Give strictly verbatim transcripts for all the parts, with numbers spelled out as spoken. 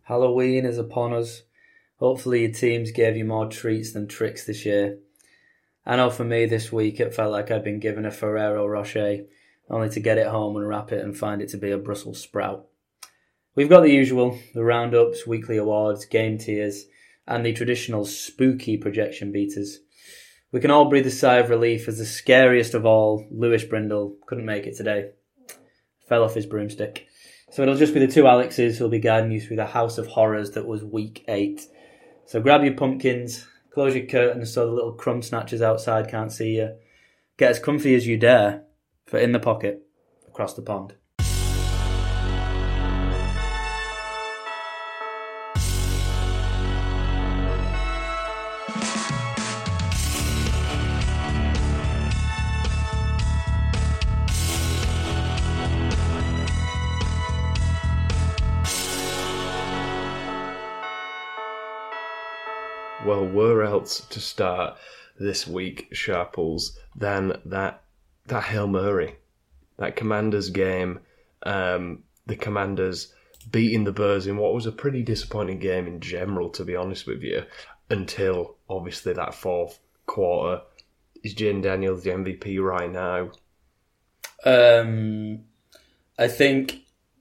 Halloween is upon us. Hopefully your teams gave you more treats than tricks this year. I know for me this week it felt like I'd been given a Ferrero Rocher, only to get it home and wrap it and find it to be a Brussels sprout. We've got the usual, the roundups, weekly awards, game tiers, and the traditional spooky projection beaters. We can all breathe a sigh of relief as the scariest of all, Lewis Brindle, couldn't make it today. Fell off his broomstick. So it'll just be the two Alexes who'll be guiding you through the house of horrors that was week eight. So grab your pumpkins, close your curtains so the little crumb snatchers outside can't see you. Get as comfy as you dare for In the Pocket, across the pond. Well, where else to start this week, Sharples, than that that Hail Mary, that Commanders game, um, the Commanders beating the Bears in what was a pretty disappointing game in general, to be honest with you, until obviously that fourth quarter. Is Jayden Daniels the M V P right now? Um, I think,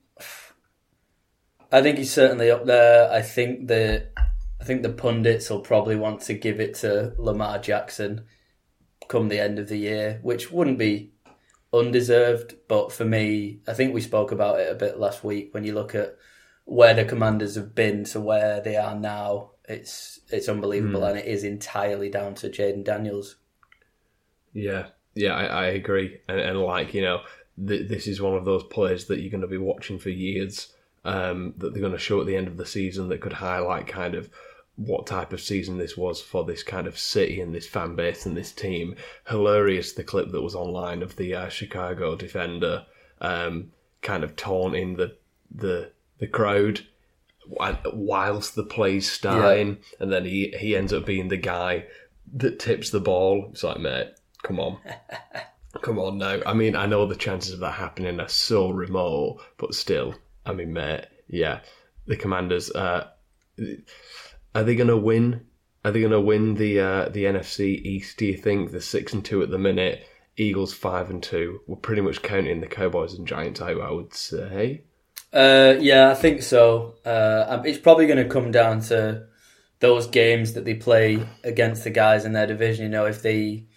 I think he's certainly up there. I think that. I think the pundits will probably want to give it to Lamar Jackson come the end of the year, which wouldn't be undeserved. But for me, I think we spoke about it a bit last week. When you look at where the Commanders have been to where they are now, it's it's unbelievable, mm. and it is entirely down to Jayden Daniels. Yeah, yeah, I, I agree. And, and like, you know, th- this is one of those players that you're going to be watching for years. Um, that they're going to show at the end of the season that could highlight kind of what type of season this was for this kind of city and this fan base and this team. Hilarious, the clip that was online of the uh, Chicago defender um, kind of taunting the the the crowd whilst the play's starting, yeah. and then he, he ends up being the guy that tips the ball. It's like, mate, come on. Come on now. I mean, I know the chances of that happening are so remote, but still... I mean, mate, yeah, the Commanders. Uh, are they going to win? Are they going to win the uh, the N F C East? Do you think they're six and two at the minute? Eagles five and two. We're pretty much counting the Cowboys and Giants out, I would say. Uh, yeah, I think so. Uh, it's probably going to come down to those games that they play against the guys in their division. You know, if they.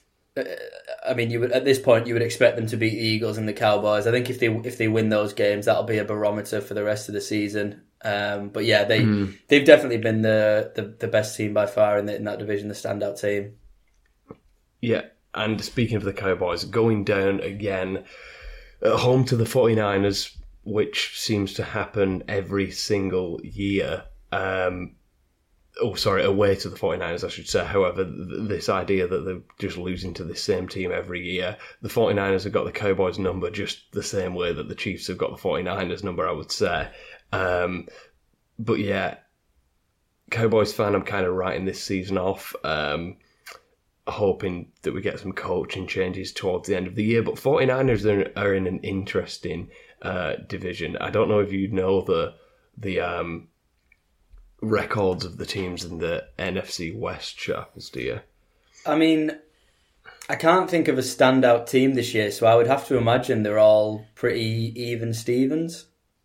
I mean, you would at this point you would expect them to beat the Eagles and the Cowboys. I think if they if they win those games, that'll be a barometer for the rest of the season. Um, but yeah, they mm. they've definitely been the, the, the best team by far in, the, in that division, the standout team. Yeah, and speaking of the Cowboys, going down again at home to the 49ers, which seems to happen every single year. Um, Oh, sorry, away to the 49ers, I should say. However, th- this idea that they're just losing to the same team every year. The 49ers have got the Cowboys number just the same way that the Chiefs have got the 49ers number, I would say. Um, but yeah, Cowboys fan, I'm kind of writing this season off, um, hoping that we get some coaching changes towards the end of the year. But 49ers are, are in an interesting uh, division. I don't know if you know the... the um, records of the teams in the N F C West, Sharples, do you? I mean, I can't think of a standout team this year, so I would have to imagine they're all pretty even Stevens.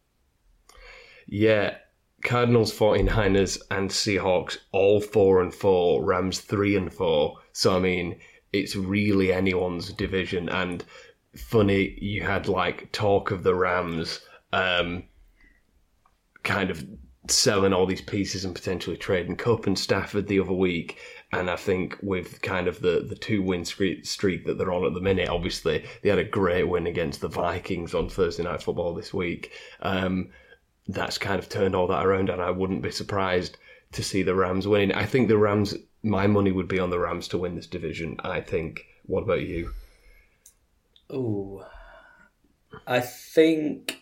Yeah, Cardinals, 49ers and Seahawks all four and four, Rams three and four. So I mean, it's really anyone's division. And funny, you had like talk of the Rams um, kind of selling all these pieces and potentially trading Kupp and Stafford the other week. And I think with kind of the, the two-win streak that they're on at the minute, obviously, they had a great win against the Vikings on Thursday Night Football this week. Um, that's kind of turned all that around, and I wouldn't be surprised to see the Rams winning. I think the Rams, my money would be on the Rams to win this division, I think. What about you? Ooh. I think...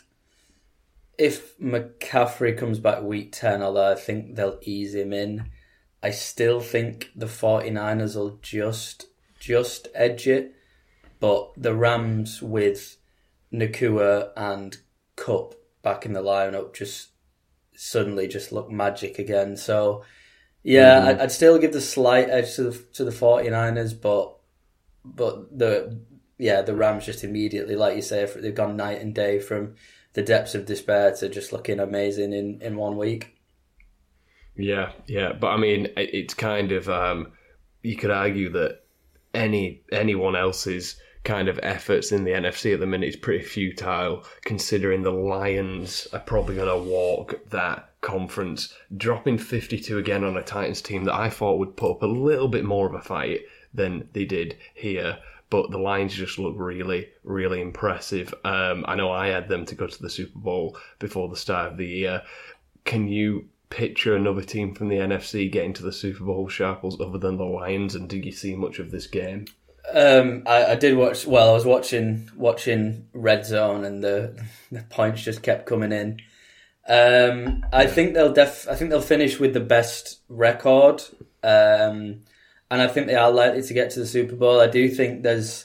if McCaffrey comes back week ten, although I think they'll ease him in, I still think the 49ers will just just edge it. But the Rams with Nakua and Kupp back in the lineup just suddenly just look magic again. So, yeah, Mm-hmm. I'd, I'd still give the slight edge to the to the 49ers, but but the yeah the Rams just immediately, like you say, they've gone night and day from the depths of despair to just looking amazing in, in one week. Yeah, yeah, but I mean, it- it's kind of um, you could argue that any anyone else's kind of efforts in the N F C at the minute is pretty futile, considering the Lions are probably going to walk that conference, dropping fifty-two again on a Titans team that I thought would put up a little bit more of a fight than they did here. But the Lions just look really, really impressive. Um, I know I had them to go to the Super Bowl before the start of the year. Can you picture another team from the N F C getting to the Super Bowl, Sharples, other than the Lions? And did you see much of this game? Um, I, I did watch. Well, I was watching watching Red Zone, and the the points just kept coming in. Um, I think they'll def. I think they'll finish with the best record, um, and I think they are likely to get to the Super Bowl. I do think there's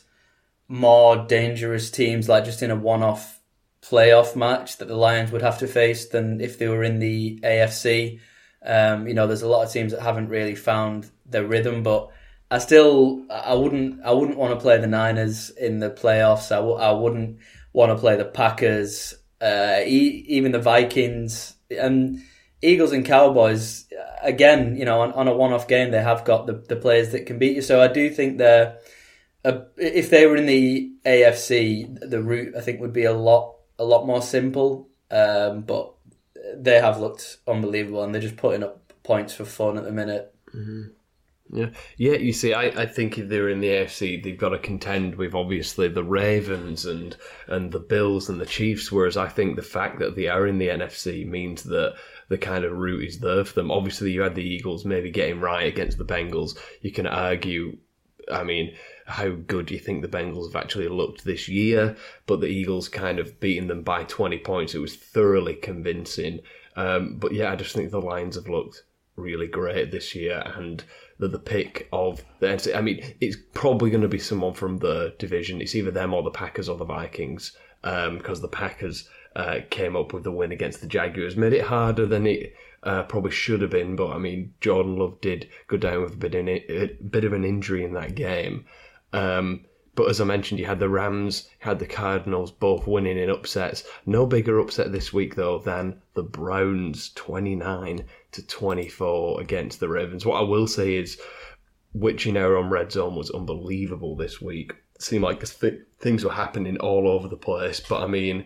more dangerous teams, like just in a one-off playoff match, that the Lions would have to face than if they were in the A F C. Um, you know, there's a lot of teams that haven't really found their rhythm, but I still, I wouldn't, I wouldn't want to play the Niners in the playoffs. I, w- I wouldn't want to play the Packers, uh, e- even the Vikings, and Eagles and Cowboys. Again, you know, on, on a one-off game, they have got the, the players that can beat you. So I do think they're, uh, if they were in the A F C, the route I think would be a lot, a lot more simple. Um, but they have looked unbelievable, and they're just putting up points for fun at the minute. Mm-hmm. Yeah, yeah. You see, I, I think if they're in the A F C, they've got to contend with obviously the Ravens and and the Bills and the Chiefs. Whereas I think the fact that they are in the N F C means that the kind of route is there for them. Obviously, you had the Eagles maybe getting right against the Bengals. You can argue, I mean, how good do you think the Bengals have actually looked this year? But the Eagles kind of beating them by twenty points. It was thoroughly convincing. Um, but yeah, I just think the Lions have looked really great this year, and they're the pick of the N F C. I mean, it's probably going to be someone from the division. It's either them or the Packers or the Vikings, um, because the Packers uh, came up with the win against the Jaguars, made it harder than it uh, probably should have been. But I mean, Jordan Love did go down with a bit, in it, a bit of an injury in that game. Um, but as I mentioned, you had the Rams, had the Cardinals both winning in upsets. No bigger upset this week, though, than the Browns twenty-nine to twenty-four against the Ravens. What I will say is, witching hour on Red Zone was unbelievable this week. It seemed like th- things were happening all over the place. But I mean,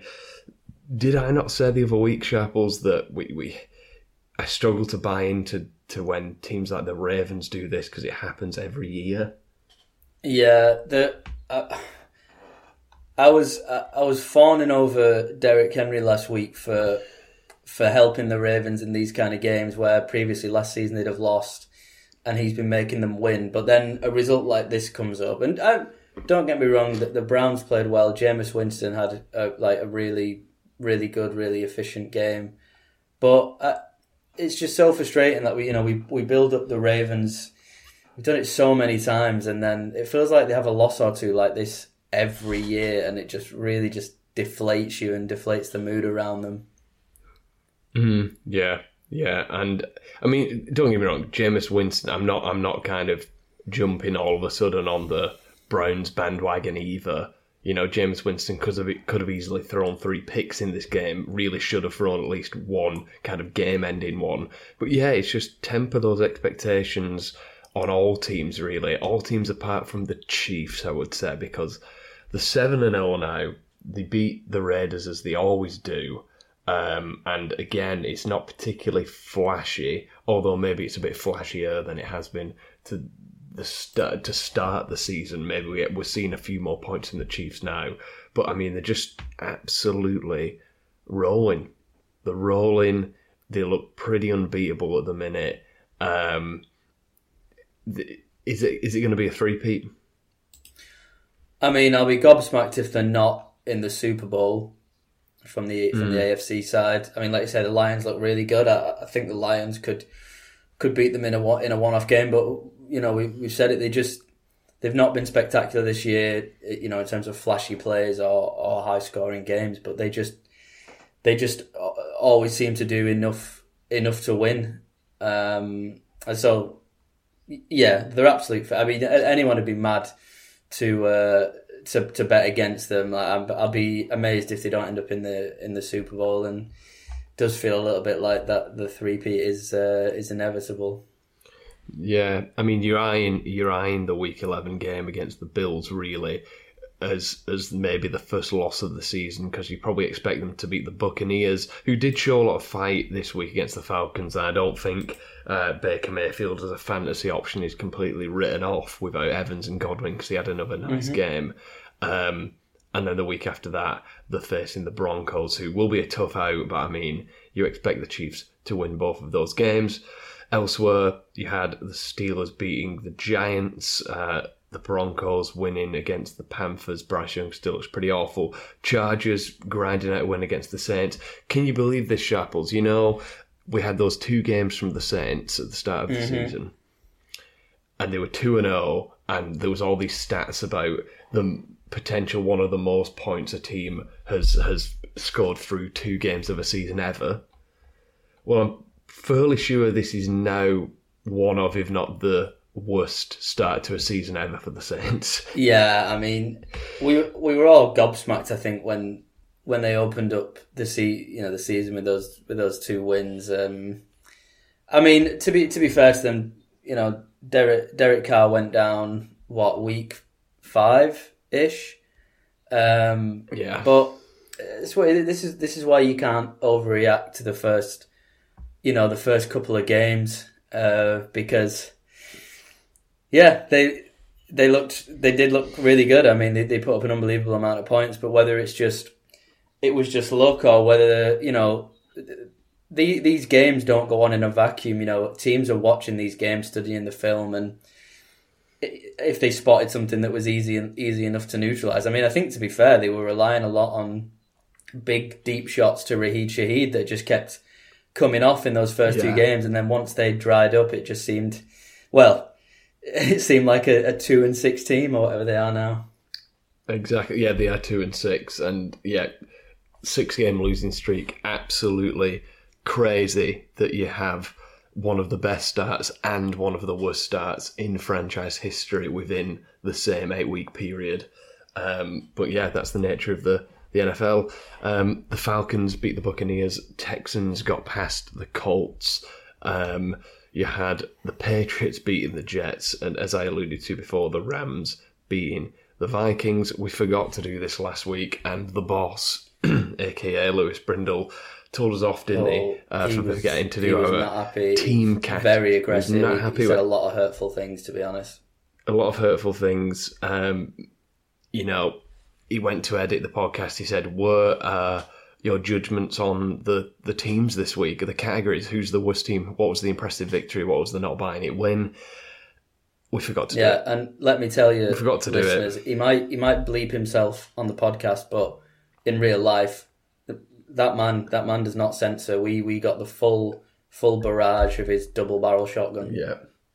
did I not say the other week, Sharples, that we, we I struggle to buy into to when teams like the Ravens do this because it happens every year? Yeah, the uh, I was uh, I was fawning over Derrick Henry last week for for helping the Ravens in these kind of games where previously last season they'd have lost, and he's been making them win. But then a result like this comes up, and I, don't get me wrong, the, the Browns played well. Jameis Winston had a, like a really really good, really efficient game, but uh, it's just so frustrating that we you know we we build up the Ravens. We've done it so many times, and then it feels like they have a loss or two like this every year, and it just really just deflates you and deflates the mood around them. Mm, yeah, yeah, and I mean, don't get me wrong, Jameis Winston. I'm not, I'm not kind of jumping all of a sudden on the Browns bandwagon either. You know, Jameis Winston could have could have easily thrown three picks in this game. Really should have thrown at least one kind of game-ending one. But yeah, it's just temper those expectations on all teams, really. All teams apart from the Chiefs, I would say, because the seven and oh now, they beat the Raiders as they always do. Um, and again, it's not particularly flashy, although maybe it's a bit flashier than it has been to the start, to start the season. Maybe we, we're seeing a few more points in the Chiefs now. But I mean, they're just absolutely rolling. They're rolling. They look pretty unbeatable at the minute. Um... Is it is it going to be a three-peat? I mean, I'll be gobsmacked if they're not in the Super Bowl from the from mm. the A F C side. I mean, like you said, the Lions look really good. I, I think the Lions could could beat them in a in a one-off game, but you know, we we've said it. They just they've not been spectacular this year, you know, in terms of flashy plays or, or high-scoring games. But they just they just always seem to do enough enough to win. Um, and so, yeah, they're absolute. I mean, anyone would be mad to uh, to to bet against them. Like, I'll be amazed if they don't end up in the in the Super Bowl. And it does feel a little bit like that the three-peat is uh, is inevitable. Yeah, I mean, you're eyeing you're eyeing the Week eleven game against the Bills really as as maybe the first loss of the season, because you probably expect them to beat the Buccaneers, who did show a lot of fight this week against the Falcons. And I don't think uh, Baker Mayfield as a fantasy option is completely written off without Evans and Godwin, because he had another nice mm-hmm. game. Um, and then the week after that, they're facing the Broncos, who will be a tough out, but I mean, you expect the Chiefs to win both of those games. Elsewhere, you had the Steelers beating the Giants, uh, the Broncos winning against the Panthers. Bryce Young still looks pretty awful. Chargers grinding out a win against the Saints. Can you believe this, Sharples? You know, we had those two games from the Saints at the start of the mm-hmm. season, and they were two and oh, and there was all these stats about the potential one of the most points a team has has scored through two games of a season ever. Well, I'm fairly sure this is now one of, if not the worst start to a season ever for the Saints. Yeah, I mean, we we were all gobsmacked, I think, when when they opened up the se- you know the season with those with those two wins. Um, I mean, to be to be fair to them, you know, Derek Derek Carr went down what week five ish. Um, yeah, but it's what, this is this is why you can't overreact to the first. You know, the first couple of games, uh, because, yeah, they they looked they did look really good. I mean, they, they put up an unbelievable amount of points, but whether it's just it was just luck or whether, you know, the, these games don't go on in a vacuum. You know, teams are watching these games, studying the film, and if they spotted something that was easy and easy enough to neutralise. I mean, I think to be fair, they were relying a lot on big deep shots to Raheed Shaheed that just kept coming off in those first yeah. two games, and then once they dried up, it just seemed, well, it seemed like a, a two and six team or whatever they are now. Exactly, yeah, they are two and six, and yeah, six game losing streak. Absolutely crazy that you have one of the best starts and one of the worst starts in franchise history within the same eight week period. Um, but yeah, that's the nature of the. The N F L. Um, the Falcons beat the Buccaneers. Texans got past the Colts. Um, you had the Patriots beating the Jets. And as I alluded to before, the Rams beating the Vikings. We forgot to do this last week. And the boss, a k a. Lewis Brindle, told us off, didn't oh, he? Uh, he for was, getting to he do was our not happy. team cat. Very aggressive. He was not he, happy he said with a lot of hurtful things, to be honest. A lot of hurtful things. Um, you know, he went to edit the podcast. He said, were uh, your judgments on the, the teams this week, the categories? Who's the worst team? What was the impressive victory? What was the not buying it win? We forgot to yeah, do it. Yeah, and let me tell you, we forgot to do it. He might, he might bleep himself on the podcast, but in real life, that man that man does not censor. We we got the full full barrage of his double barrel shotgun. Yeah,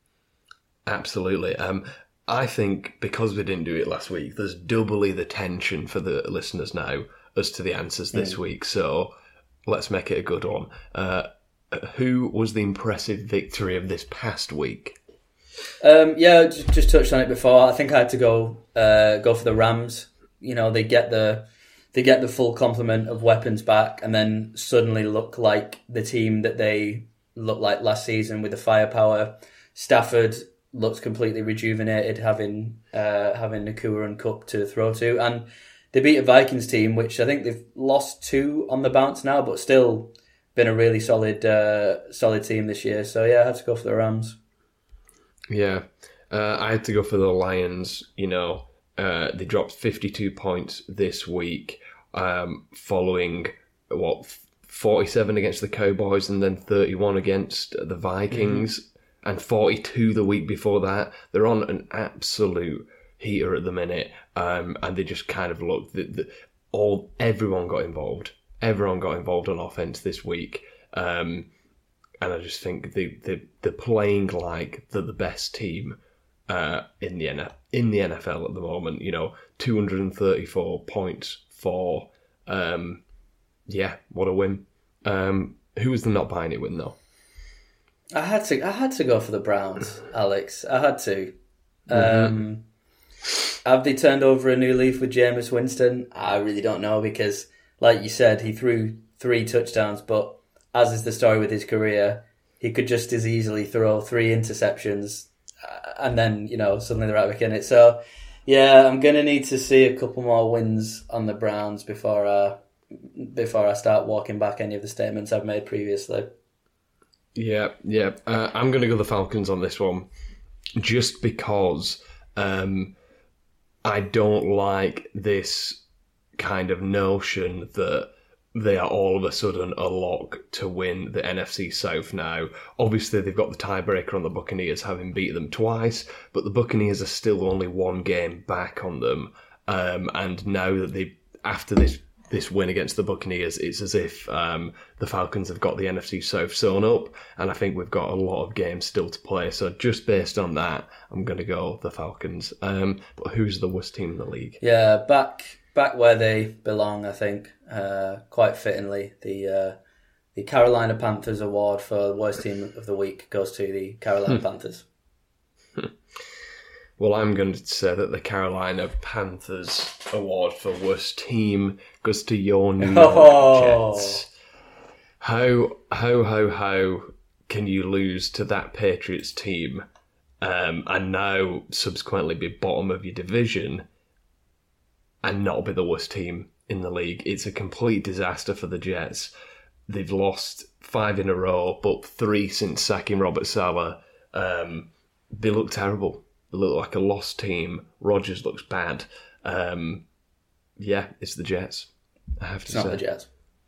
absolutely. Um, I think because we didn't do it last week, there's doubly the tension for the listeners now as to the answers this mm. week. So let's make it a good one. Uh, who was the impressive victory of this past week? Um, yeah, just, just touched on it before. I think I had to go uh, go for the Rams. You know, they get the they get the full complement of weapons back, and then suddenly look like the team that they looked like last season with the firepower. Stafford looks completely rejuvenated, having uh, having Nakua and Cup to throw to, and they beat a Vikings team, which I think they've lost two on the bounce now, but still been a really solid uh, solid team this year. So yeah, I had to go for the Rams. Yeah, uh, I had to go for the Lions. You know, uh, they dropped fifty-two points this week, um, following what forty-seven against the Cowboys, and then thirty-one against the Vikings. Mm-hmm. And forty-two the week before that. They're on an absolute heater at the minute, um, and they just kind of look. The, the, all everyone got involved. Everyone got involved on offense this week, um, and I just think they they they're playing like they're the best team uh, in the N F L, in the N F L at the moment. You know, two hundred thirty-four points for, um, yeah, what a win. Um, who was the not buying it win though? I had to. I had to go for the Browns, Alex. I had to. Mm-hmm. Um, have they turned over a new leaf with Jameis Winston? I really don't know because, like you said, he threw three touchdowns, but as is the story with his career, he could just as easily throw three interceptions uh, and then, you know, suddenly they're right back in it. So, yeah, I'm going to need to see a couple more wins on the Browns before I, before I start walking back any of the statements I've made previously. Yeah, yeah. Uh, I'm going to go the Falcons on this one just because um, I don't like this kind of notion that they are all of a sudden a lock to win the N F C South now. Obviously, they've got the tiebreaker on the Buccaneers, having beat them twice, but the Buccaneers are still only one game back on them. Um, and now that they, after this this win against the Buccaneers, it's as if um, the Falcons have got the N F C South sewn up, and I think we've got a lot of games still to play. So just based on that, I'm going to go the Falcons. Um, but who's the worst team in the league? Yeah, back back where they belong, I think. Uh, quite fittingly, the uh, the Carolina Panthers award for worst team of the week goes to the Carolina Panthers. Well, I'm going to say that the Carolina Panthers award for worst team goes to your New York Oh. Jets. How, how, how, how can you lose to that Patriots team um, and now subsequently be bottom of your division and not be the worst team in the league? It's a complete disaster for the Jets. They've lost five in a row, but three since sacking Robert Saleh. Um, they look terrible. They look like a lost team. Rodgers looks bad. Um, yeah, it's the Jets. I have to It's say. not the Jets.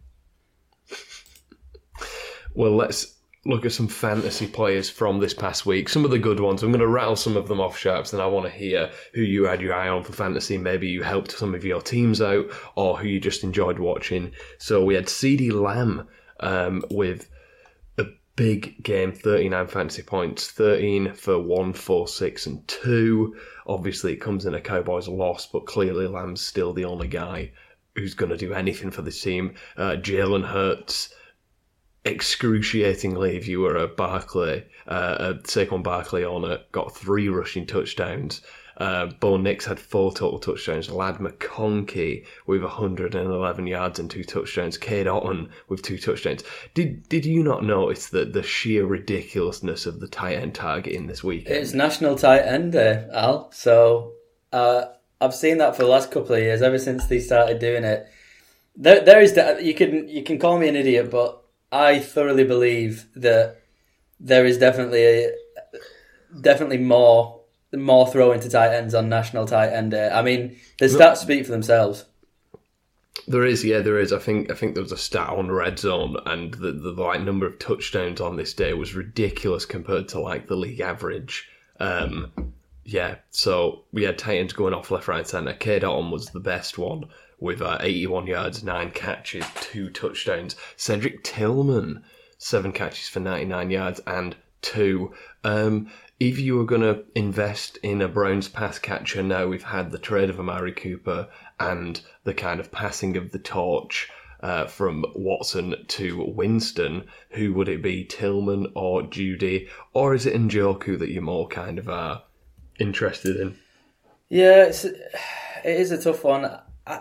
Well, let's look at some fantasy players from this past week. Some of the good ones. I'm going to rattle some of them off, Sharps, and I want to hear who you had your eye on for fantasy. Maybe you helped some of your teams out, or who you just enjoyed watching. So we had CeeDee Lamb um, with a big game, thirty-nine fantasy points, thirteen for one, four, six, and two. Obviously, it comes in a Cowboys loss, but clearly Lamb's still the only guy who's going to do anything for this team. Uh, Jalen Hurts, excruciatingly, if you were a Barkley, uh, a Saquon Barkley owner, got three rushing touchdowns. Uh, Bo Nix had four total touchdowns. Lad McConkey with one hundred eleven yards and two touchdowns. Cade Otton with two touchdowns. Did did you not notice that the sheer ridiculousness of the tight end target in this weekend? It's National Tight End Day, Al. So uh, I've seen that for the last couple of years, ever since they started doing it. There, there is that you can you can call me an idiot, but I thoroughly believe that there is definitely a, definitely more. more throwing to tight ends on National Tight End Day. I mean, the stats speak for themselves. There is, yeah, there is. I think I think there was a stat on Red Zone, and the, the like number of touchdowns on this day was ridiculous compared to like the league average. Um, yeah, so we had tight ends going off left, right, centre. Cade Otton was the best one with uh, eighty-one yards, nine catches, two touchdowns. Cedric Tillman, seven catches for ninety-nine yards and two. Um, If you were going to invest in a Browns pass catcher, now we've had the trade of Amari Cooper and the kind of passing of the torch uh, from Watson to Winston, who would it be, Tillman or Judy? Or is it Njoku that you're more kind of uh, interested in? Yeah, it's, it is a tough one. I,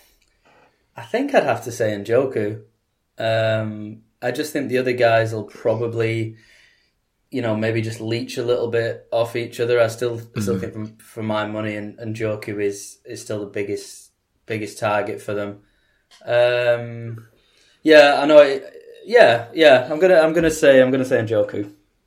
I think I'd have to say Njoku. Um, I just think the other guys will probably, you know, maybe just leech a little bit off each other. I still mm-hmm. still think from, for my money, and, and Njoku is, is still the biggest biggest target for them. Um, yeah, I know. It, yeah, yeah. I'm gonna I'm gonna say I'm gonna say Njoku.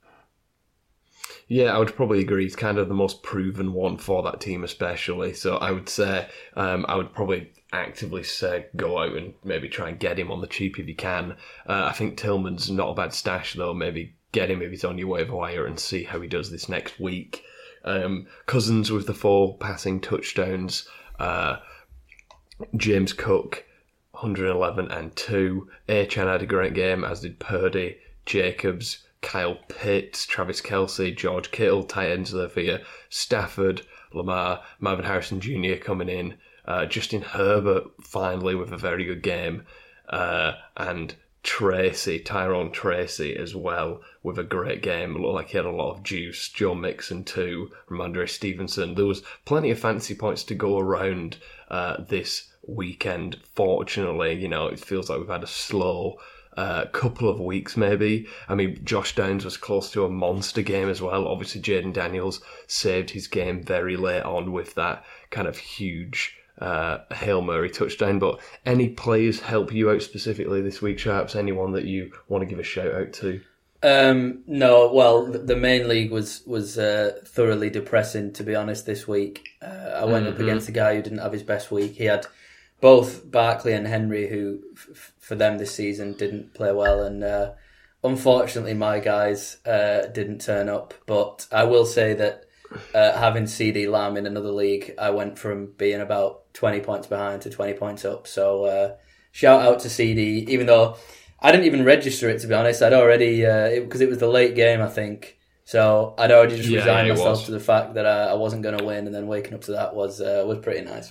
Yeah, I would probably agree. He's kind of the most proven one for that team, especially. So I would say um, I would probably actively say go out and maybe try and get him on the cheap if you can. Uh, I think Tillman's not a bad stash though. Maybe get him if he's on your waiver wire and see how he does this next week. Um, Cousins with the four passing touchdowns. Uh, James Cook, one hundred eleven and two. Achane had a great game, as did Purdy, Jacobs, Kyle Pitts, Travis Kelce, George Kittle, tight ends there for you. Stafford, Lamar, Marvin Harrison Junior coming in. Uh, Justin Herbert finally with a very good game. Uh, and Tracy, Tyrone Tracy as well, with a great game. It looked like he had a lot of juice. Joe Mixon too, Ramondre Stevenson. There was plenty of fantasy points to go around uh, this weekend. Fortunately, you know, it feels like we've had a slow uh, couple of weeks maybe. I mean, Josh Downs was close to a monster game as well. Obviously, Jaden Daniels saved his game very late on with that kind of huge Uh, Hail Mary touchdown. But any players help you out specifically this week, Sharps? Anyone that you want to give a shout out to? Um, no, well, the main league was was uh, thoroughly depressing, to be honest, this week. Uh, I went mm-hmm. up against a guy who didn't have his best week. He had both Barkley and Henry, who f- for them this season didn't play well, and uh, unfortunately my guys uh, didn't turn up. But I will say that uh, having C D Lamb in another league, I went from being about twenty points behind to twenty points up. So uh, shout out to C D, even though I didn't even register it, to be honest. I'd already, because uh, it, it was the late game, I think. So I'd already just yeah, resigned yeah, myself was. to the fact that I, I wasn't going to win, and then waking up to that was uh, was pretty nice.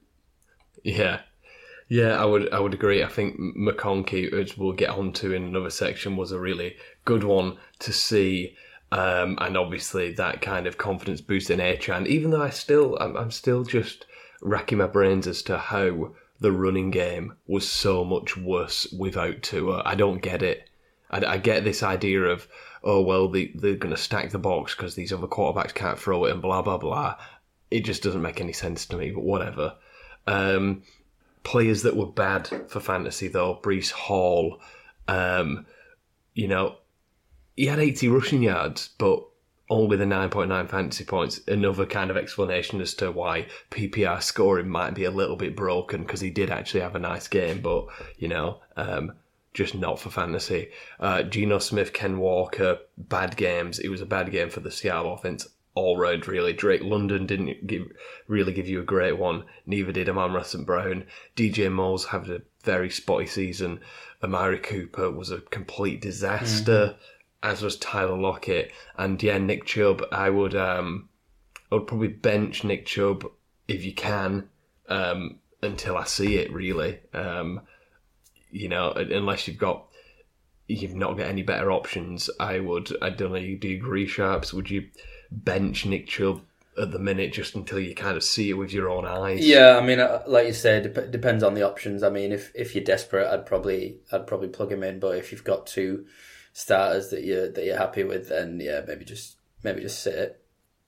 yeah. Yeah, I would I would agree. I think McConkey, as we'll get on to in another section, was a really good one to see. Um, and obviously that kind of confidence boost in Achane, even though I still, I'm, I'm still just racking my brains as to how the running game was so much worse without Tua. I don't get it. I, I get this idea of, oh, well, they, they're going to stack the box because these other quarterbacks can't throw it and blah, blah, blah. It just doesn't make any sense to me, but whatever. Um, players that were bad for fantasy, though, Breece Hall, um, you know, he had eighty rushing yards, but only the nine point nine fantasy points. Another kind of explanation as to why P P R scoring might be a little bit broken, because he did actually have a nice game, but, you know, um, just not for fantasy. Uh, Geno Smith, Ken Walker, bad games. It was a bad game for the Seattle offense all round, really. Drake London didn't give, really give you a great one. Neither did Amon-Ra Saint Brown. D J Moore had a very spotty season. Amari Cooper was a complete disaster. Mm-hmm. As was Tyler Lockett. And yeah, Nick Chubb, I would um, I would probably bench Nick Chubb if you can, um, until I see it, really. Um, you know, unless you've got, you've not got any better options, I would, I don't know, do you agree, Sharps? Would you bench Nick Chubb at the minute just until you kind of see it with your own eyes? Yeah, I mean, like you said, it depends on the options. I mean, if, if you're desperate, I'd probably I'd probably plug him in, but if you've got two starters that you're that you're happy with, then yeah, maybe just maybe just sit it.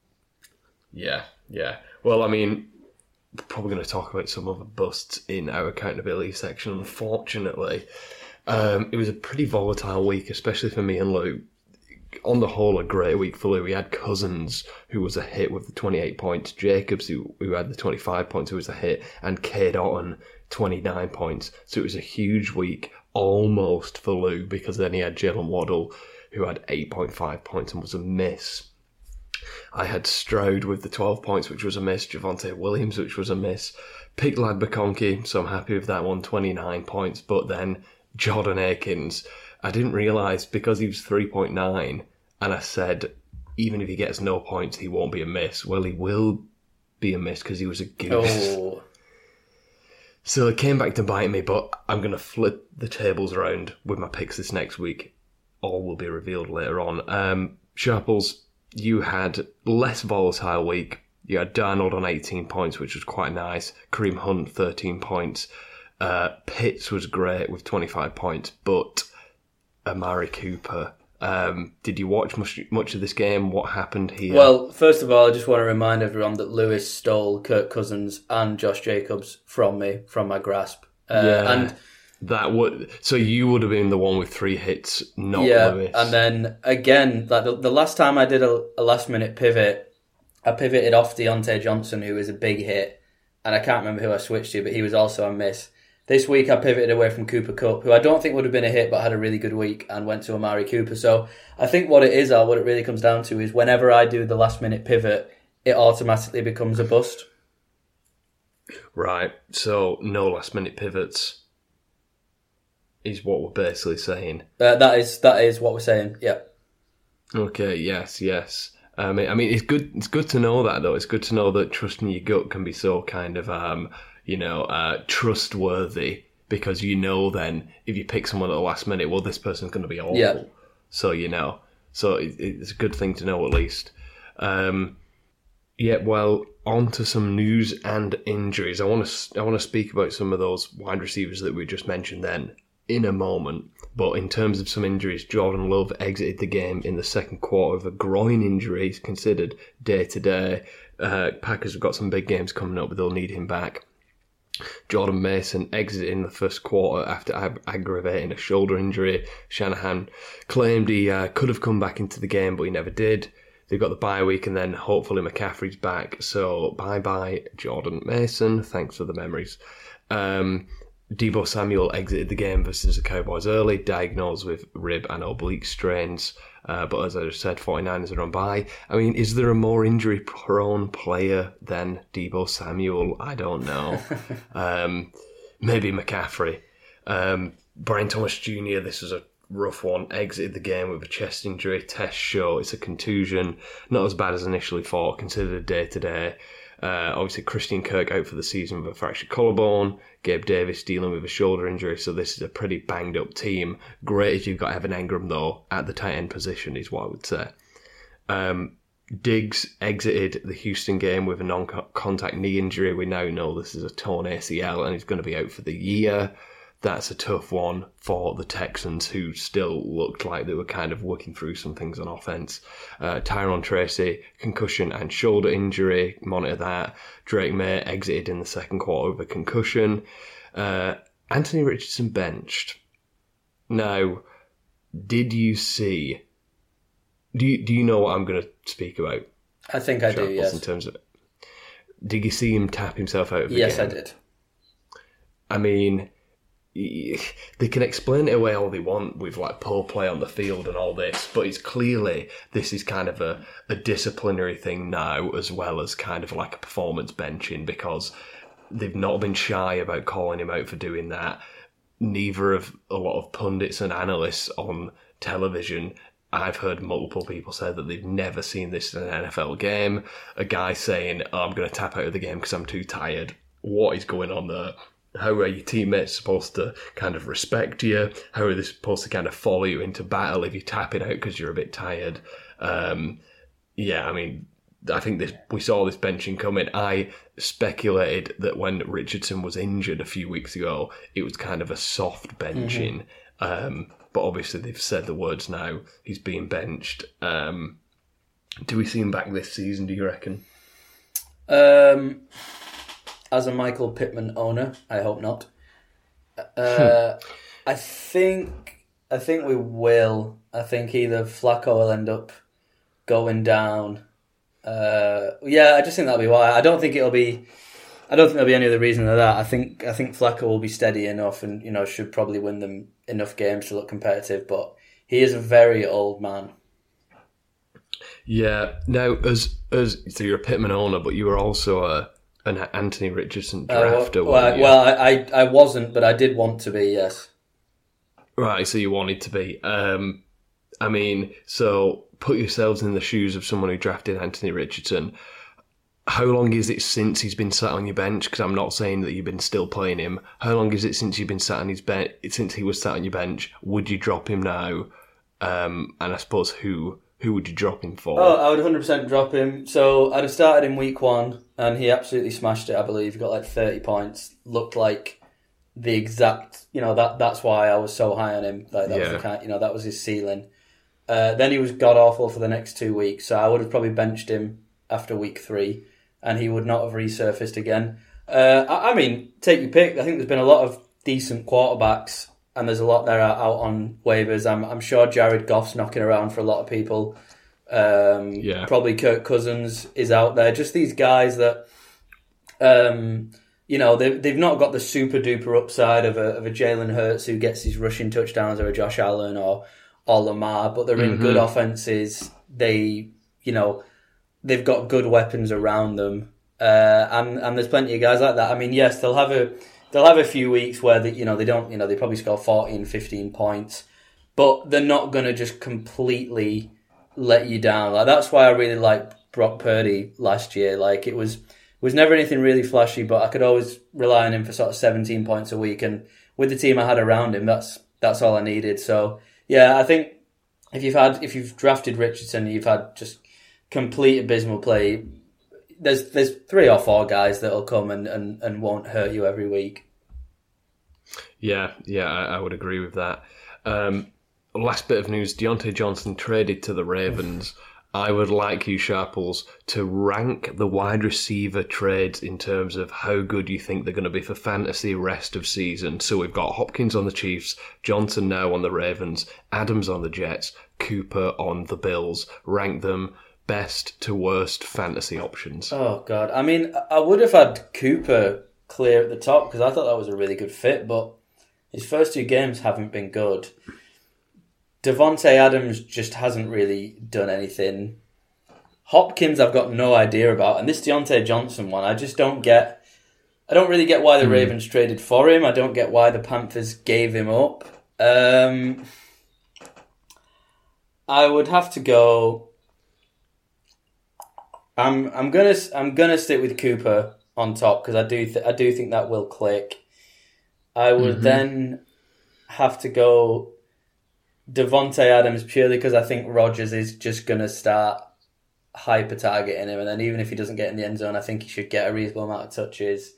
Yeah, yeah. Well, I mean, we're probably going to talk about some other busts in our accountability section. Unfortunately, um, it was a pretty volatile week, especially for me and Lou. On the whole, a great week for Lou. We had Cousins, who was a hit with the twenty-eight points, Jacobs, who, who had the twenty-five points, who was a hit, and Cade Otton, twenty-nine points. So it was a huge week, almost for Lou, because then he had Jalen Waddle, who had eight point five points and was a miss. I had Stroud with the twelve points, which was a miss. Javonte Williams, which was a miss. Picked Lad McConkey, so I'm happy with that one, twenty-nine points. But then Jordan Akins, I didn't realise, because he was three point nine, and I said, even if he gets no points, he won't be a miss. Well, he will be a miss because he was a goose. Oh. So it came back to bite me, but I'm going to flip the tables around with my picks this next week. All will be revealed later on. Um, Sharples, you had less volatile week. You had Darnold on eighteen points, which was quite nice. Kareem Hunt, thirteen points. Uh, Pitts was great with twenty-five points, but Amari Cooper. Um, did you watch much much of this game? What happened here? Well, first of all, I just want to remind everyone that Lewis stole Kirk Cousins and Josh Jacobs from me, from my grasp. Uh, yeah, and that would. So you would have been the one with three hits, not yeah, Lewis. And then again, like the, the last time I did a, a last minute pivot, I pivoted off Deontay Johnson, who was a big hit, and I can't remember who I switched to, but he was also a miss. This week I pivoted away from Cooper Kupp, who I don't think would have been a hit, but had a really good week, and went to Amari Cooper. So I think what it is, Al, what it really comes down to is whenever I do the last minute pivot, it automatically becomes a bust. Right. So no last minute pivots is what we're basically saying. Uh, that is that is what we're saying. Yeah. Okay. Yes. Yes. I mean, I mean, it's good. It's good to know that, though. It's good to know that trusting your gut can be so kind of, um, you know, uh, trustworthy because you know then if you pick someone at the last minute, well, this person's going to be awful. Yeah. So you know, so it, it's a good thing to know at least. Um, yeah, well, on to some news and injuries. I want to I want to speak about some of those wide receivers that we just mentioned then in a moment. But in terms of some injuries, Jordan Love exited the game in the second quarter with a groin injury. He's considered day to day. Uh, Packers have got some big games coming up, but they'll need him back. Jordan Mason exited in the first quarter after ag- aggravating a shoulder injury. Shanahan claimed he uh, could have come back into the game, but he never did. They've got the bye week, and then hopefully McCaffrey's back. So bye-bye, Jordan Mason. Thanks for the memories. Um, Deebo Samuel exited the game versus the Cowboys early, diagnosed with rib and oblique strains. Uh, but as I just said, 49ers are on bye. I mean, is there a more injury-prone player than Deebo Samuel? I don't know. um, maybe McCaffrey. Um, Brian Thomas Junior, this was a rough one, exited the game with a chest injury. Tests show it's a contusion. Not as bad as initially thought, considered day-to-day. Uh, obviously, Christian Kirk out for the season with a fractured collarbone. Gabe Davis dealing with a shoulder injury. So this is a pretty banged-up team. Great if you've got Evan Engram, though, at the tight end position is what I would say. Um, Diggs exited the Houston game with a non-contact knee injury. We now know this is a torn A C L and he's going to be out for the year. That's a tough one for the Texans, who still looked like they were kind of working through some things on offense. Uh, Tyrone Tracy, concussion and shoulder injury, monitor that. Drake May exited in the second quarter with a concussion. Uh, Anthony Richardson benched. Now, did you see... Do you, do you know what I'm going to speak about? I think I do, yes. In terms of, did you see him tap himself out of the yes, game? Yes, I did. I mean... They can explain it away all they want with like poor play on the field and all this, but it's clearly this is kind of a, a disciplinary thing now, as well as kind of like a performance benching, because they've not been shy about calling him out for doing that. Neither of a lot of pundits and analysts on television. I've heard multiple people say that they've never seen this in an N F L game. A guy saying, oh, I'm going to tap out of the game because I'm too tired. What is going on there? How are your teammates supposed to kind of respect you? How are they supposed to kind of follow you into battle if you tap it out because you're a bit tired? Um, yeah, I mean, I think this we saw this benching coming. I speculated that when Richardson was injured a few weeks ago, it was kind of a soft benching. Mm-hmm. Um, but obviously they've said the words now. He's being benched. Um, do we see him back this season, do you reckon? Um... As a Michael Pittman owner, I hope not. Uh, I think I think we will. I think either Flacco will end up going down. Uh, yeah, I just think that'll be why. I don't think it'll be. I don't think there'll be any other reason than that. I think I think Flacco will be steady enough, and you know should probably win them enough games to look competitive. But he is a very old man. Yeah. Now, as as so you're a Pittman owner, but you were also a. An Anthony Richardson drafter. Uh, well, well, well I, I, I wasn't, but I did want to be, yes. Right, so you wanted to be. Um, I mean, so put yourselves in the shoes of someone who drafted Anthony Richardson. How long is it since he's been sat on your bench? Because I'm not saying that you've been still playing him. How long is it since you've been sat on his bench? Since he was sat on your bench, would you drop him now? Um, and I suppose who who would you drop him for? Oh, I would one hundred percent drop him. So I'd have started in week one, and he absolutely smashed it, I believe. He got like thirty points. Looked like the exact, you know, that that's why I was so high on him. Like that yeah. was the kind, you know, that was his ceiling. Uh, then he was god-awful for the next two weeks, so I would have probably benched him after week three, and he would not have resurfaced again. Uh, I, I mean, take your pick. I think there's been a lot of decent quarterbacks, and there's a lot there out on waivers. I'm, I'm sure Jared Goff's knocking around for a lot of people. Um, yeah. Probably Kirk Cousins is out there. Just these guys that, um, you know, they've, they've not got the super-duper upside of a, of a Jalen Hurts who gets his rushing touchdowns, or a Josh Allen or, or Lamar, but they're in mm-hmm. good offenses. They, you know, they've got good weapons around them. Uh, and, and there's plenty of guys like that. I mean, yes, they'll have a... They'll have a few weeks where they, you know, they don't, you know, they probably score fourteen, fifteen points, but they're not going to just completely let you down. Like that's why I really liked Brock Purdy last year. Like it was, it was never anything really flashy, but I could always rely on him for sort of seventeen points a week. And with the team I had around him, that's that's all I needed. So yeah, I think if you've had if you've drafted Richardson, you've had just complete abysmal play. There's there's three or four guys that'll come and, and, and won't hurt you every week. Yeah, yeah, I, I would agree with that. Um, last bit of news: Deontay Johnson traded to the Ravens. I would like you, Sharples, to rank the wide receiver trades in terms of how good you think they're going to be for fantasy rest of season. So we've got Hopkins on the Chiefs, Johnson now on the Ravens, Adams on the Jets, Cooper on the Bills. Rank them best to worst fantasy options. Oh, God. I mean, I would have had Cooper clear at the top because I thought that was a really good fit, but his first two games haven't been good. Devontae Adams just hasn't really done anything. Hopkins I've got no idea about. And this Deontay Johnson one, I just don't get... I don't really get why the mm. Ravens traded for him. I don't get why the Panthers gave him up. Um, I would have to go... I'm I'm gonna I'm gonna stick with Cooper on top because I do th- I do think that will click. I would mm-hmm. then have to go Devontae Adams purely because I think Rodgers is just going to start hyper targeting him, and then even if he doesn't get in the end zone, I think he should get a reasonable amount of touches.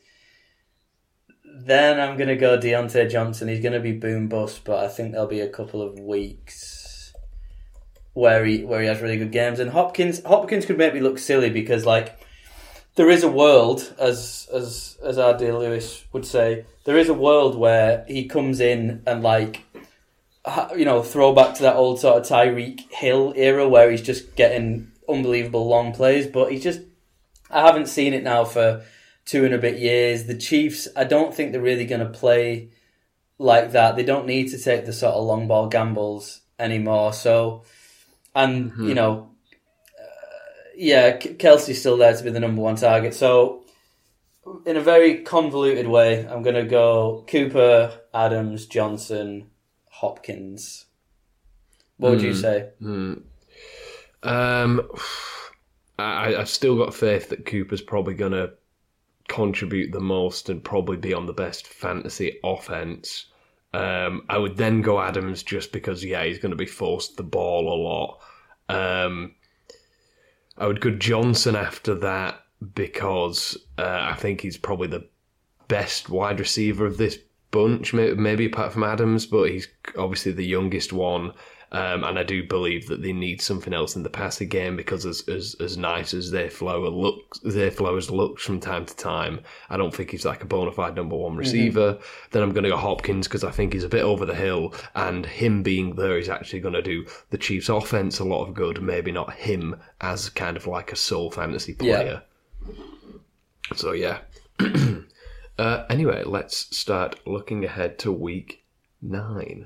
Then I'm going to go Deontay Johnson. He's going to be boom bust, but I think there'll be a couple of weeks where he where he has really good games. And Hopkins Hopkins could make me look silly because like there is a world, as as as R D Lewis would say, there is a world where he comes in and like. You know, throwback to that old sort of Tyreek Hill era where he's just getting unbelievable long plays, but he's just, I haven't seen it now for two and a bit years. The Chiefs, I don't think they're really going to play like that. They don't need to take the sort of long ball gambles anymore. So, and, mm-hmm. you know, uh, yeah, Kelsey's still there to be the number one target. So, in a very convoluted way, I'm going to go Cooper, Adams, Johnson, Hopkins. What would mm, you say? Mm. Um, I, I've still got faith that Cooper's probably going to contribute the most and probably be on the best fantasy offense. Um, I would then go Adams just because, yeah, he's going to be forced the ball a lot. Um, I would go Johnson after that because uh, I think he's probably the best wide receiver of this bunch, maybe apart from Adams, but he's obviously the youngest one, um, and I do believe that they need something else in the passing game because as as, as nice as their flow looks, their flow has looked from time to time, I don't think he's like a bona fide number one receiver. Mm-hmm. Then I'm going to go Hopkins because I think he's a bit over the hill, and him being there is actually going to do the Chiefs' offense a lot of good. Maybe not him as kind of like a sole fantasy player. Yeah. So yeah. Uh, anyway, let's start looking ahead to week nine.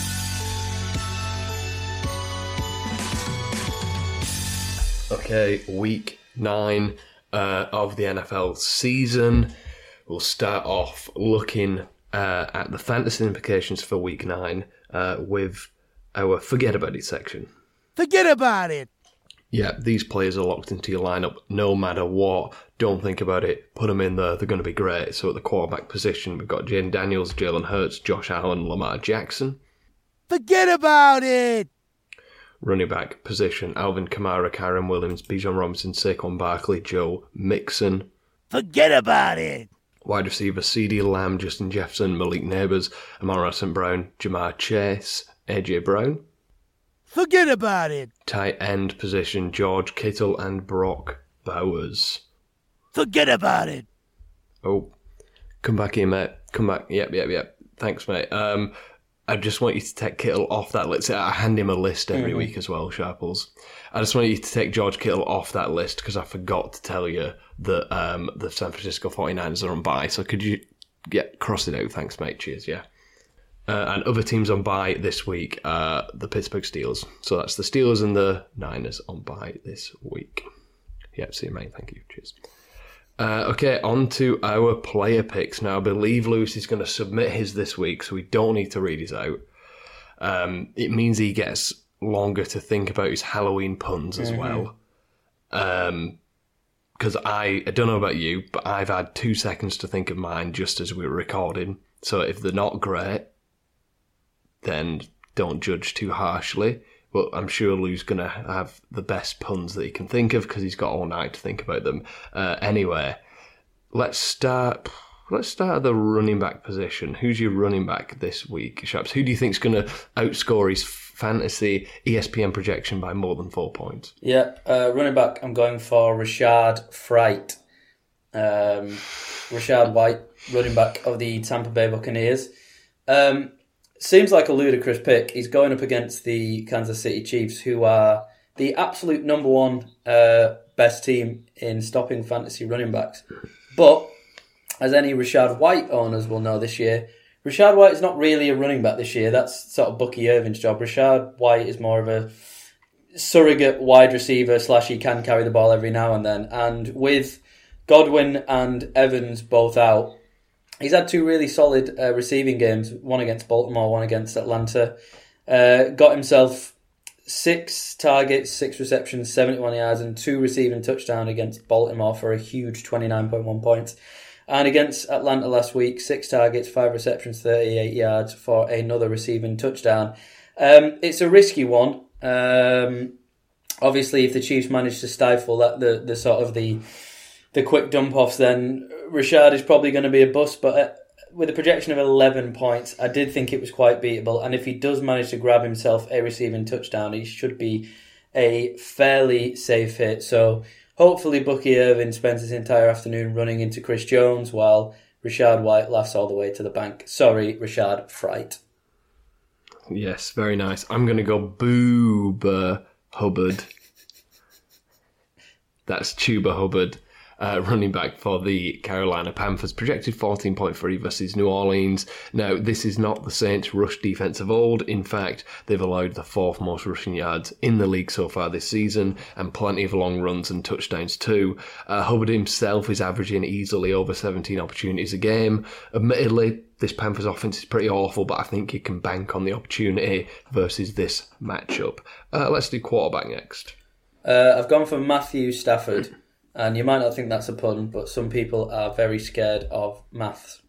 Okay, week nine uh, of the N F L season. We'll start off looking uh, at the fantasy implications for week nine uh, with our Forget About It section. Forget about it! Yeah, these players are locked into your lineup no matter what. Don't think about it. Put them in there. They're going to be great. So at the quarterback position, we've got Jaden Daniels, Jalen Hurts, Josh Allen, Lamar Jackson. Forget about it! Running back position, Alvin Kamara, Kyren Williams, Bijan Robinson, Saquon Barkley, Joe Mixon. Forget about it! Wide receiver, CeeDee Lamb, Justin Jefferson, Malik Neighbors, Amon-Ra Saint Brown, Jamar Chase, A J Brown. Forget about it! Tight end position, George Kittle and Brock Bowers. Forget about it! Oh, come back here, mate. Come back. Yep, yep, yep. Thanks, mate. Um, I just want you to take Kittle off that list. I hand him a list every mm-hmm. week as well, Sharples. I just want you to take George Kittle off that list because I forgot to tell you that um, the San Francisco forty-niners are on bye. So could you get cross it out? Thanks, mate. Cheers, yeah. Uh, and other teams on bye this week are the Pittsburgh Steelers. So that's the Steelers and the Niners on bye this week. Yeah, see you, mate. Thank you. Cheers. Uh, okay, on to our player picks. Now, I believe Lewis is going to submit his this week, so we don't need to read his out. Um, it means he gets longer to think about his Halloween puns as mm-hmm. well. Um, because I, I don't know about you, but I've had two seconds to think of mine just as we were recording. So if they're not great, then don't judge too harshly. But I'm sure Lou's going to have the best puns that he can think of because he's got all night to think about them. Uh, anyway, let's start. Let's start at the running back position. Who's your running back this week, Shaps? Who do you think's going to outscore his fantasy E S P N projection by more than four points? Yeah, uh, running back, I'm going for Rashad Fright. Um, Rashad White, running back of the Tampa Bay Buccaneers. Um, seems like a ludicrous pick. He's going up against the Kansas City Chiefs, who are the absolute number one uh, best team in stopping fantasy running backs. But as any Rashad White owners will know this year, Rashad White is not really a running back this year. That's sort of Bucky Irvin's job. Rashad White is more of a surrogate wide receiver slash he can carry the ball every now and then. And with Godwin and Evans both out, he's had two really solid uh, receiving games, one against Baltimore, one against Atlanta. Uh, got himself six targets, six receptions, seventy-one yards, and two receiving touchdowns against Baltimore for a huge twenty-nine point one points. And against Atlanta last week, six targets, five receptions, thirty-eight yards for another receiving touchdown. Um, it's a risky one. Um, obviously, if the Chiefs manage to stifle that, the the sort of the the quick dump offs, then Rashad is probably going to be a bust. But uh, with a projection of eleven points, I did think it was quite beatable. And if he does manage to grab himself a receiving touchdown, he should be a fairly safe hit. So hopefully Bucky Irvin spends his entire afternoon running into Chris Jones while Rashad White laughs all the way to the bank. Sorry, Rashad Fright. Yes, very nice. I'm going to go Booba Hubbard. That's Chuba Hubbard, uh, running back for the Carolina Panthers, projected fourteen point three versus New Orleans. Now, this is not the Saints' rush defense of old. In fact, they've allowed the fourth most rushing yards in the league so far this season, and plenty of long runs and touchdowns too. Uh, Hubbard himself is averaging easily over seventeen opportunities a game. Admittedly, this Panthers offense is pretty awful, but I think you can bank on the opportunity versus this matchup. Uh, let's do quarterback next. Uh, I've gone for Matthew Stafford, and you might not think that's a pun, but some people are very scared of maths.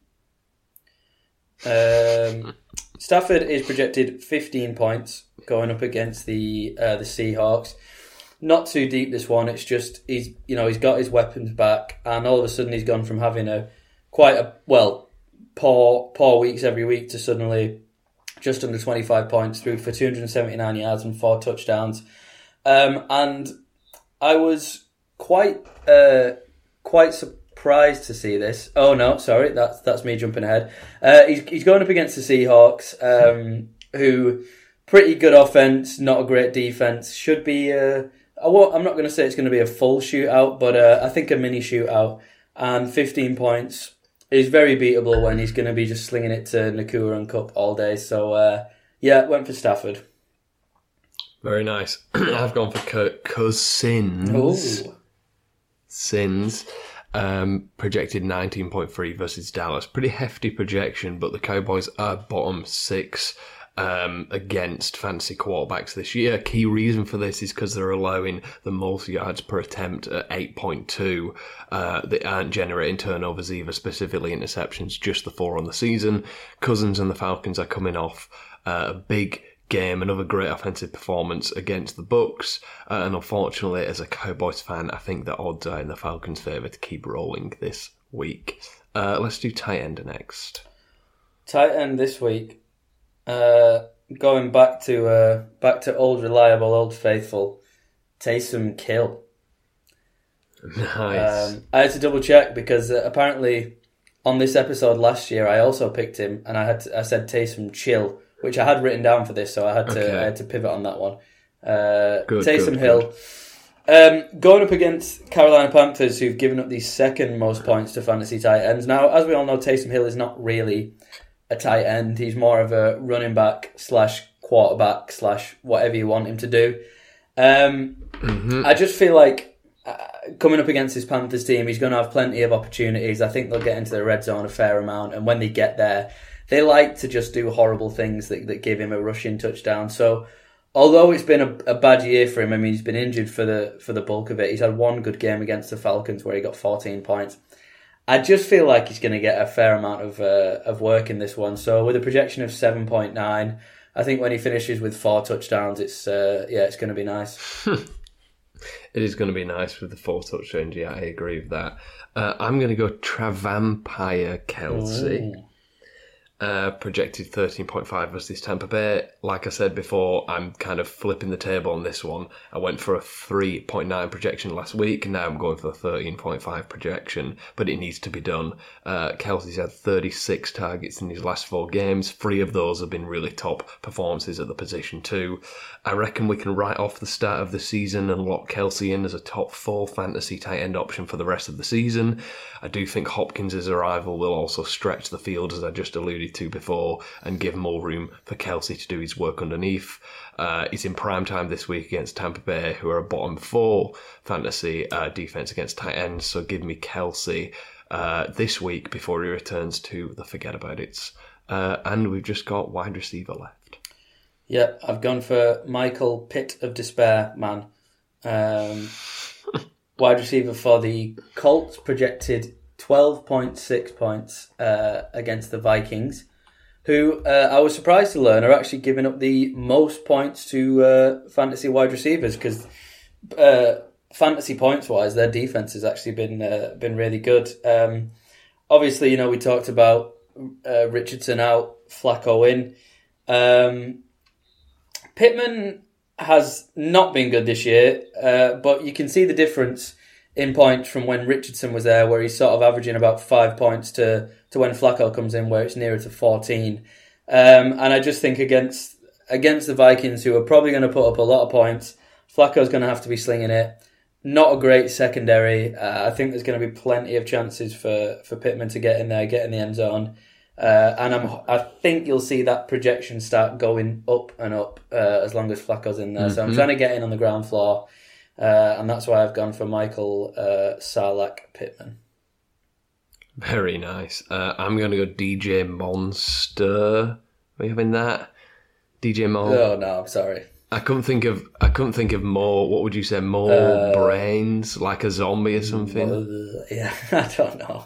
Um, Stafford is projected fifteen points going up against the uh, the Seahawks. Not too deep this one. It's just he's you know he's got his weapons back, and all of a sudden he's gone from having a quite a well poor poor weeks every week to suddenly just under twenty-five points through for two hundred seventy-nine yards and four touchdowns. Um, and I was quite uh, quite surprised to see this. Oh no, sorry, that's that's me jumping ahead. Uh, he's he's going up against the Seahawks, um, who pretty good offense, not a great defense. Should be. Uh, I won't, I'm not going to say it's going to be a full shootout, but uh, I think a mini shootout. And fifteen points is very beatable when he's going to be just slinging it to Nakua and Cup all day. So uh, yeah, went for Stafford. Very nice. I've gone for Kirk Cousins. Ooh. Sins. Um, projected nineteen point three versus Dallas. Pretty hefty projection, but the Cowboys are bottom six um, against fantasy quarterbacks this year. Key reason for this is because they're allowing the most yards per attempt at eight point two. Uh, they aren't generating turnovers either, specifically interceptions, just the four on the season. Cousins and the Falcons are coming off uh, a big game, another great offensive performance against the Bucs, uh, and unfortunately, as a Cowboys fan, I think the odds are in the Falcons' favour to keep rolling this week. Uh, let's do tight end next. Tight end this week, uh, going back to uh, back to old reliable, old faithful, Taysom Kill. Nice. Um, I had to double check because uh, apparently on this episode last year, I also picked him, and I had to, I said Taysom Chill, which I had written down for this, so I had to Okay. I had to pivot on that one. Uh, Good, Taysom good, Hill. Um, going up against Carolina Panthers, who've given up the second most points to fantasy tight ends. Now, as we all know, Taysom Hill is not really a tight end. He's more of a running back slash quarterback slash whatever you want him to do. Um, Mm-hmm. I just feel like uh, coming up against this Panthers team, he's going to have plenty of opportunities. I think they'll get into the red zone a fair amount, and when they get there, they like to just do horrible things that, that give him a rushing touchdown. So, although it's been a, a bad year for him, I mean, he's been injured for the for the bulk of it. He's had one good game against the Falcons where he got fourteen points. I just feel like he's going to get a fair amount of uh, of work in this one. So with a projection of seven point nine, I think when he finishes with four touchdowns, it's uh, yeah, it's going to be nice. It is going to be nice with the four touchdowns. Yeah, I agree with that. Uh, I'm going to go Travampire Kelsey. Ooh. Uh, projected thirteen point five versus Tampa Bay. Like I said before, I'm kind of flipping the table on this one. I went for a three point nine projection last week, and now I'm going for the thirteen point five projection, but it needs to be done. Uh, Kelsey's had thirty-six targets in his last four games. Three of those have been really top performances at the position too. I reckon we can write off the start of the season and lock Kelsey in as a top four fantasy tight end option for the rest of the season. I do think Hopkins' arrival will also stretch the field, as I just alluded to before, and give more room for Kelsey to do his work underneath. Uh, he's in prime time this week against Tampa Bay, who are a bottom four fantasy uh, defense against tight ends. So give me Kelsey uh, this week before he returns to the forget about it. Uh, and we've just got wide receiver left. Yeah, I've gone for Michael Pitt of Despair, man. Um, wide receiver for the Colts, projected twelve point six points uh, against the Vikings, who uh, I was surprised to learn are actually giving up the most points to uh, fantasy wide receivers, because uh, fantasy points wise, their defense has actually been uh, been really good. Um, obviously, you know, we talked about uh, Richardson out, Flacco in. Um, Pittman has not been good this year, uh, but you can see the difference in points from when Richardson was there, where he's sort of averaging about five points to, to when Flacco comes in, where it's nearer to fourteen. Um, and I just think against against the Vikings, who are probably going to put up a lot of points, Flacco's going to have to be slinging it. Not a great secondary. Uh, I think there's going to be plenty of chances for, for Pittman to get in there, get in the end zone. Uh, and I'm, I think you'll see that projection start going up and up uh, as long as Flacco's in there. Mm-hmm. So I'm trying to get in on the ground floor. Uh, and that's why I've gone for Michael uh, Sarlacc Pittman. Very nice. Uh, I'm going to go D J Monster. Are you having that? D J Mon. Oh no, I'm sorry. I couldn't think of. I couldn't think of more. What would you say? More uh, brains, like a zombie or something. Uh, yeah, I don't know.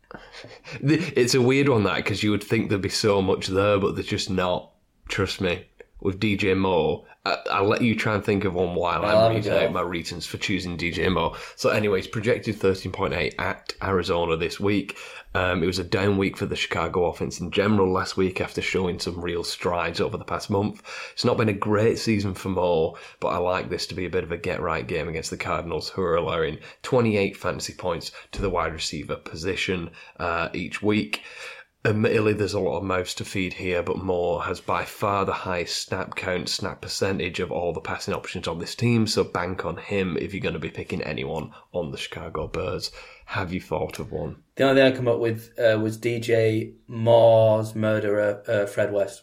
It's a weird one, that, because you would think there'd be so much there, but there's just not. Trust me. With D J Moore, I, I'll let you try and think of one while I'll I'm reading out my reasons for choosing D J Moore. So anyways, projected thirteen point eight at Arizona this week. Um, it was a down week for the Chicago offense in general last week after showing some real strides over the past month. It's not been a great season for Moore, but I like this to be a bit of a get-right game against the Cardinals, who are allowing twenty-eight fantasy points to the wide receiver position uh, each week. Admittedly, there's a lot of mouths to feed here, but Moore has by far the highest snap count, snap percentage of all the passing options on this team, so bank on him if you're going to be picking anyone on the Chicago Bears. Have you thought of one? The only thing I come up with uh, was D J Moore's murderer, uh, Fred West.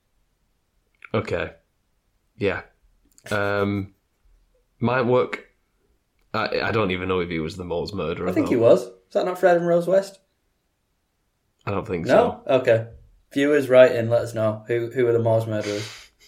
Okay. Yeah. Um, might work. I, I don't even know if he was the Moore's murderer. I think though. he was. Is that not Fred and Rose West? I don't think no? so. Okay. Viewers, write in, let us know. Who who are the Moore's murderers?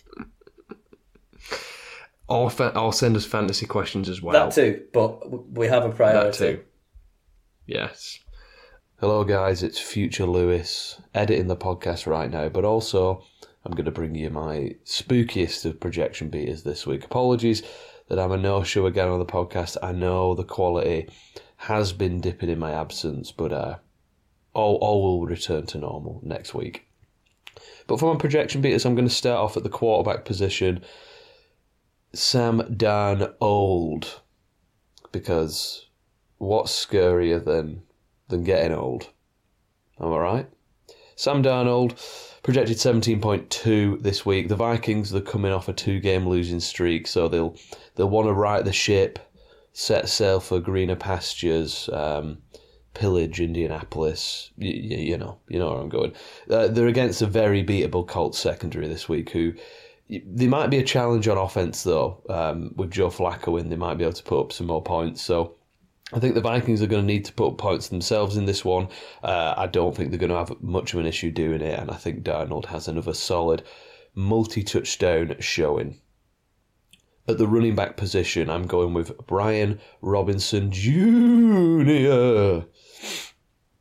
Or, fa- or send us fantasy questions as well. That too, but we have a priority. That too. Yes. Hello guys, it's Future Lewis, editing the podcast right now, but also I'm going to bring you my spookiest of projection beaters this week. Apologies that I'm a no-show again on the podcast. I know the quality has been dipping in my absence, but uh, all, all will return to normal next week. But for my projection beaters, I'm going to start off at the quarterback position. Sam Darnold, because what's scarier than than getting old? Am I right? Sam Darnold, projected seventeen point two this week. The Vikings, they're coming off a two-game losing streak, so they'll they'll want to right the ship, set sail for greener pastures, um, pillage Indianapolis. You, you, you know, you know where I'm going. Uh, they're against a very beatable Colts secondary this week, who they might be a challenge on offense though. Um, with Joe Flacco in, they might be able to put up some more points. So I think the Vikings are going to need to put up points themselves in this one. Uh, I don't think they're going to have much of an issue doing it, and I think Darnold has another solid multi-touchdown showing. At the running back position, I'm going with Brian Robinson Junior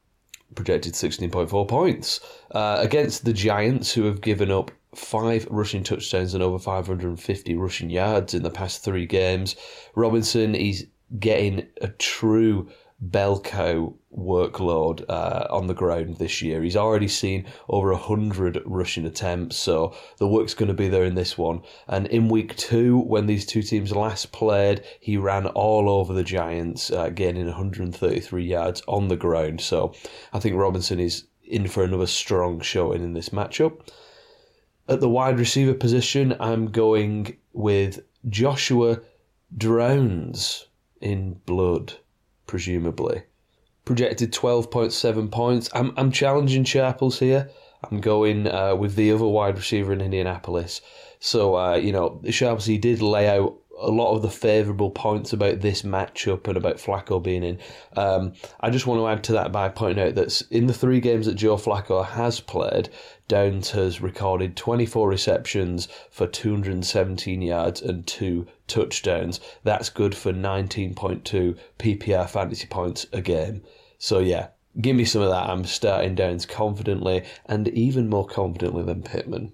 projected sixteen point four points. Uh, against the Giants, who have given up five rushing touchdowns and over five hundred fifty rushing yards in the past three games, Robinson is getting a true bell cow workload uh, on the ground this year. He's already seen over one hundred rushing attempts, so the work's going to be there in this one. And in week two, when these two teams last played, he ran all over the Giants, uh, gaining one hundred thirty-three yards on the ground. So I think Robinson is in for another strong showing in this matchup. At the wide receiver position, I'm going with Joshua Drowns in blood, presumably. Projected twelve point seven points. I'm I'm challenging Sharples here. I'm going uh, with the other wide receiver in Indianapolis. So, uh, you know, Sharples, he did lay out a lot of the favourable points about this matchup and about Flacco being in. Um, I just want to add to that by pointing out that in the three games that Joe Flacco has played, Downs has recorded twenty-four receptions for two hundred seventeen yards and two touchdowns. That's good for nineteen point two P P R fantasy points a game. So yeah, give me some of that. I'm starting Downs confidently, and even more confidently than Pittman.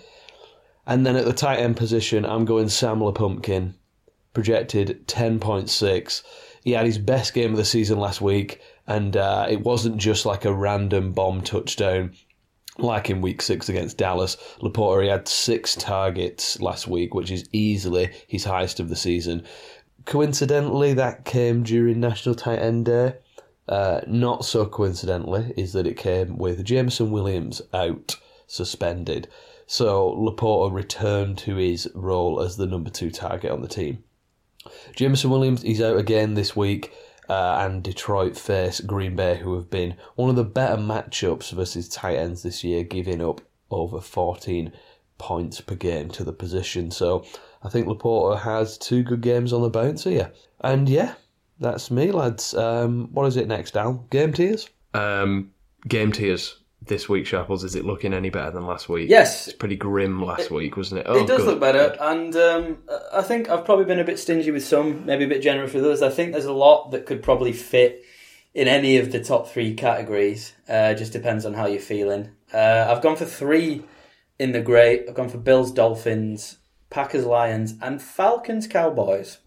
And then at the tight end position, I'm going Sam LaPumpkin, projected ten point six. He had his best game of the season last week, and uh, it wasn't just like a random bomb touchdown like in week six against Dallas. Laporta, he had six targets last week, which is easily his highest of the season. Coincidentally, that came during National Tight End Day. Uh, not so coincidentally is that it came with Jameson Williams out, suspended. So Laporta returned to his role as the number two target on the team. Jameson Williams, he's out again this week. Uh, and Detroit face Green Bay, who have been one of the better matchups versus tight ends this year, giving up over fourteen points per game to the position. So I think Laporta has two good games on the bounce here. And yeah, that's me, lads. Um, what is it next, Al? Game tiers? Um, game tiers this week, Sharples. Is it looking any better than last week? Yes. It's pretty grim last it, week, wasn't it? Oh, it does good, look better, good. and um, I think I've probably been a bit stingy with some, maybe a bit generous with others. I think there's a lot that could probably fit in any of the top three categories. Uh, just depends on how you're feeling. Uh, I've gone for three in the great. I've gone for Bills, Dolphins, Packers, Lions, and Falcons, Cowboys.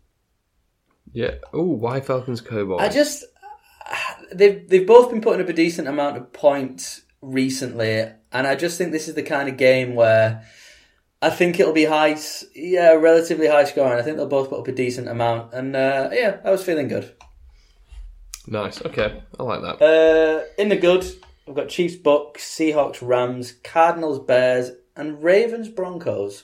Yeah. Oh, why Falcons, Cowboys? I just they've they've both been putting up a decent amount of points recently, and I just think this is the kind of game where I think it'll be high, yeah, relatively high scoring. I think they'll both put up a decent amount, and uh, yeah, I was feeling good. Nice, okay, I like that. Uh, in the good, we've got Chiefs, Bucks, Seahawks, Rams, Cardinals, Bears, and Ravens, Broncos.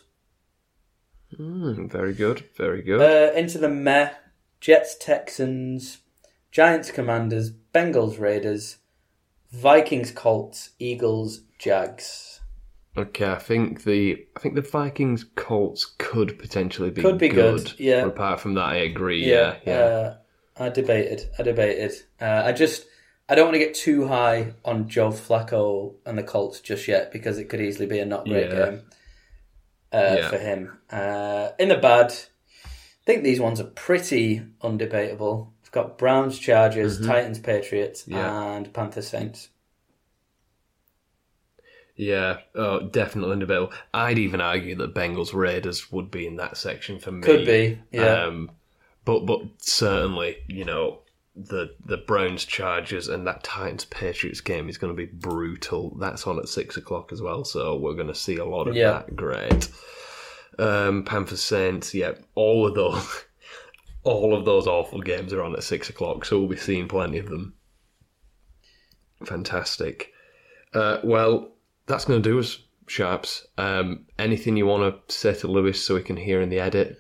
Mm, very good, very good. Uh, into the meh, Jets, Texans, Giants, Commanders, Bengals, Raiders, Vikings, Colts, Eagles, Jags. Okay, I think the I think the Vikings Colts could potentially be could be good. good yeah. But apart from that, I agree. Yeah, yeah. yeah. Uh, I debated. I debated. Uh, I just I don't want to get too high on Joe Flacco and the Colts just yet because it could easily be a not great yeah. game uh, yeah. for him. Uh, in the bad, I think these ones are pretty undebatable. We've got Browns, Chargers, mm-hmm. Titans, Patriots, yeah. and Panthers, Saints. Yeah, oh, definitely undebatable. I'd even argue that Bengals, Raiders would be in that section for me. Could be, yeah. Um, but but certainly, you know, the the Browns, Chargers, and that Titans, Patriots game is going to be brutal. That's on at six o'clock as well, so we're going to see a lot of yeah. that. Great. Um, Panthers, Saints, yeah, all of those, all of those awful games are on at six o'clock, so we'll be seeing plenty of them. Fantastic. Uh, well, that's going to do us, Sharps. Um, anything you want to say to Lewis so we can hear in the edit?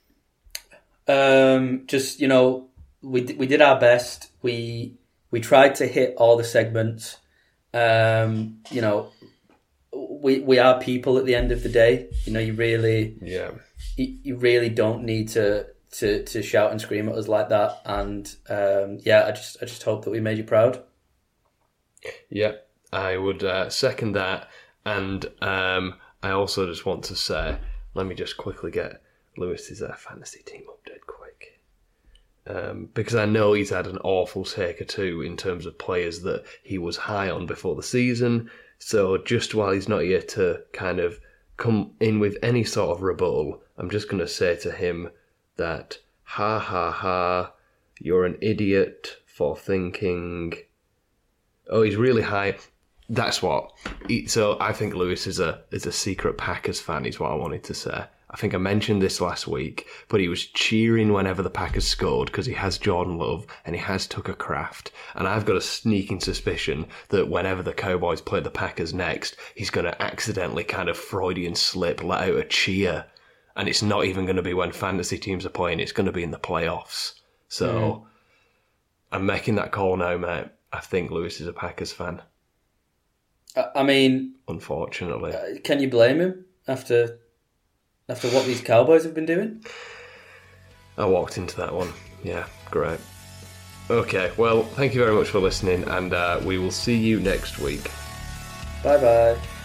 Um, just, you know, we we did our best. We we tried to hit all the segments. Um, you know, we we are people at the end of the day. You know, you really yeah you, you really don't need to, to, to shout and scream at us like that. And um, yeah, I just I just hope that we made you proud. Yeah, I would uh, second that. And um, I also just want to say, let me just quickly get Lewis's uh, fantasy team update quick. Um, because I know he's had an awful take or two in terms of players that he was high on before the season. So just while he's not here to kind of come in with any sort of rebuttal, I'm just going to say to him that, ha ha ha, you're an idiot for thinking, oh, he's really high. That's what. He, so I think Lewis is a is a secret Packers fan, is what I wanted to say. I think I mentioned this last week, but he was cheering whenever the Packers scored because he has Jordan Love and he has Tucker Kraft. And I've got a sneaking suspicion that whenever the Cowboys play the Packers next, he's going to accidentally kind of Freudian slip, let out a cheer. And it's not even going to be when fantasy teams are playing, it's going to be in the playoffs. So mm. I'm making that call now, mate. I think Lewis is a Packers fan. I mean... Unfortunately. Uh, can you blame him after... After what these Cowboys have been doing? I walked into that one. Yeah, great. Okay, well, thank you very much for listening, and uh, we will see you next week. Bye-bye.